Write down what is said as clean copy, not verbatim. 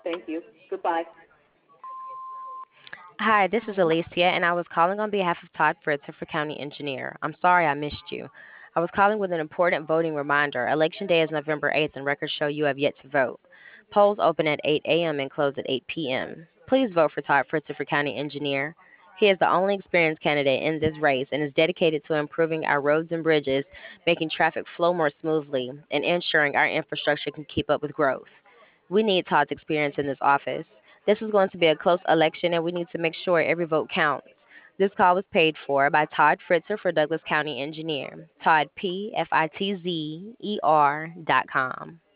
Thank you. Goodbye. Hi, this is Alicia, and I was calling on behalf of Todd Fritzer for County Engineer. I'm sorry I missed you. I was calling with an important voting reminder. Election day is November 8th, and records show you have yet to vote. Polls open at 8 a.m. and close at 8 p.m. Please vote for Todd Fritzer for County Engineer. He is the only experienced candidate in this race and is dedicated to improving our roads and bridges, making traffic flow more smoothly, and ensuring our infrastructure can keep up with growth. We need Todd's experience in this office. This is going to be a close election, and we need to make sure every vote counts. This call was paid for by Todd Fritzer for Douglas County Engineer. Todd, P-F-I-T-Z-E-R.com.